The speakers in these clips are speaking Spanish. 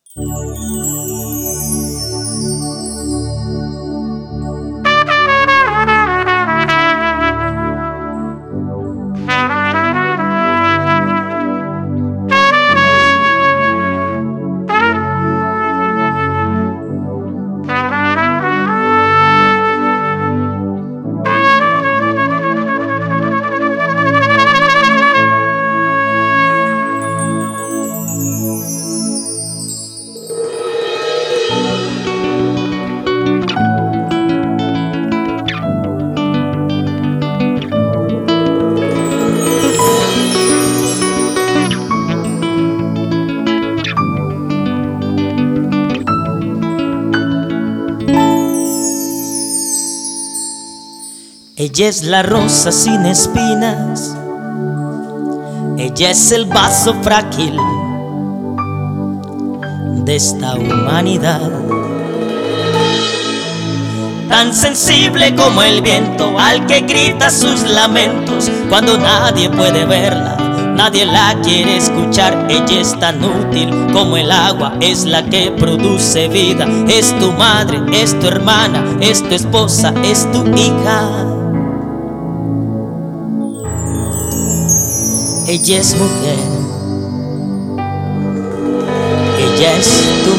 Ella es la rosa sin espinas, ella es el vaso frágil de esta humanidad, tan sensible como el viento al que grita sus lamentos cuando nadie puede verla, nadie la quiere escuchar. Ella es tan útil como el agua, es la que produce vida, es tu madre, es tu hermana, es tu esposa, es tu hija. Ella es mujer, ella es tu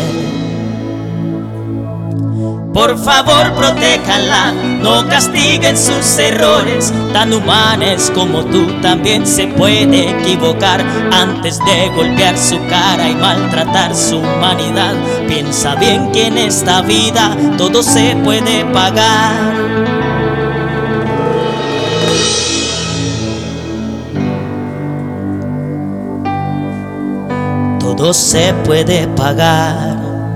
mujer. Por favor, protéjanla, no castiguen sus errores. Tan humana es como tú, también se puede equivocar. Antes de golpear su cara y maltratar su humanidad, piensa bien que en esta vida todo se puede pagar. Todo se puede pagar.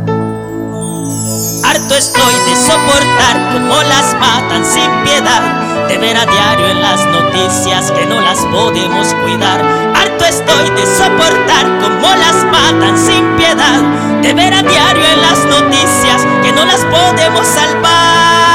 Harto estoy de soportar cómo las matan sin piedad, de ver a diario en las noticias que no las podemos cuidar. Harto estoy de soportar cómo las matan sin piedad, de ver a diario en las noticias que no las podemos salvar.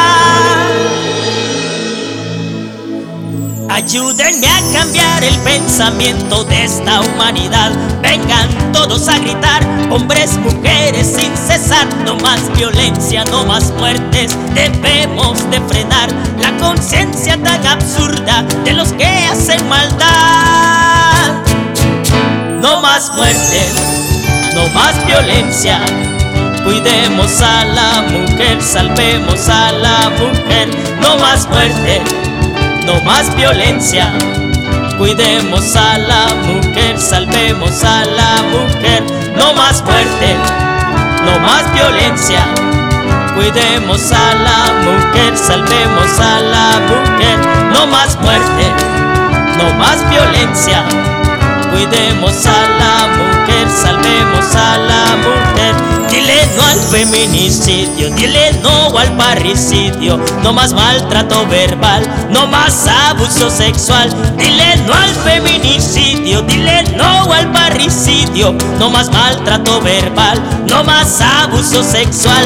Ayúdenme a cambiar el pensamiento de esta humanidad. Vengan todos a gritar, hombres, mujeres, sin cesar. No más violencia, no más muertes. Debemos de frenar la conciencia tan absurda de los que hacen maldad. No más muertes, no más violencia. Cuidemos a la mujer, salvemos a la mujer. No más muerte, no más violencia. Cuidemos a la mujer, salvemos a la mujer. No más muerte, no más violencia. Cuidemos a la mujer, salvemos a la mujer. No más muerte, no más violencia. Cuidemos a la mujer, salvemos a la mujer. Dile no al feminicidio, dile no al parricidio. No más maltrato verbal, no más abuso sexual. Dile no al feminicidio, dile no al parricidio. No más maltrato verbal, no más abuso sexual.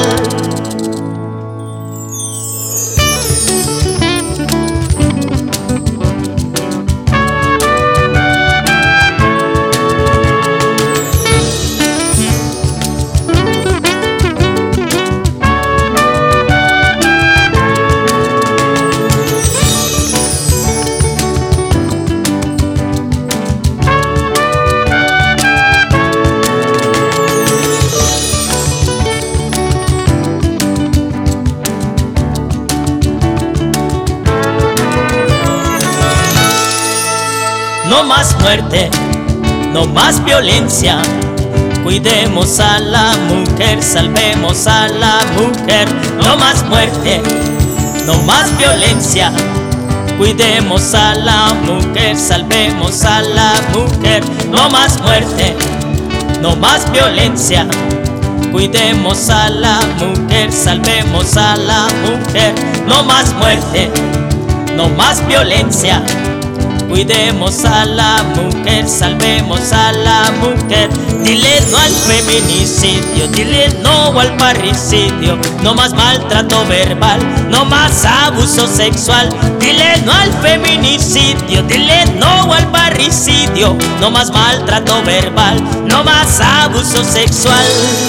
No más muerte, no más violencia. Cuidemos a la mujer, salvemos a la mujer. No más muerte, no más violencia. Cuidemos a la mujer, salvemos a la mujer. No más muerte, no más violencia. Cuidemos a la mujer, salvemos a la mujer. No más muerte, no más violencia. Cuidemos a la mujer, salvemos a la mujer. Dile no al feminicidio, dile no al parricidio. No más maltrato verbal, no más abuso sexual. Dile no al feminicidio, dile no al parricidio. No más maltrato verbal, no más abuso sexual.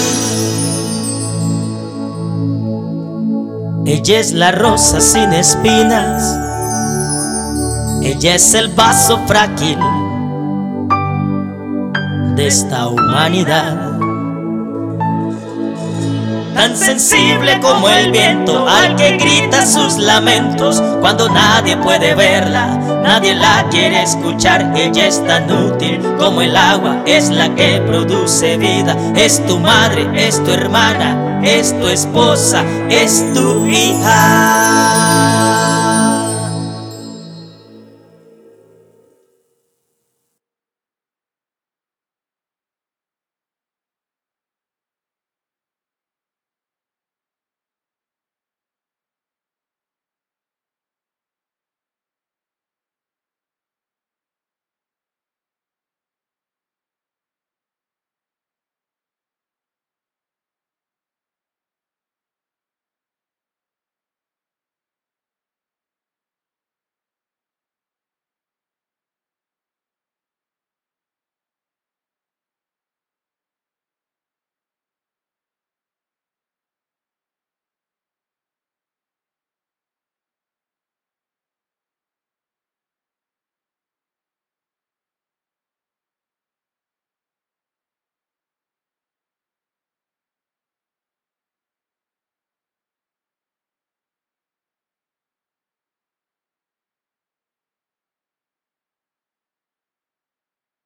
Ella es la rosa sin espinas, ella es el vaso frágil de esta humanidad. Tan sensible como el viento al que grita sus lamentos cuando nadie puede verla, nadie la quiere escuchar. Ella es tan útil como el agua, es la que produce vida. Es tu madre, es tu hermana, es tu esposa, es tu hija.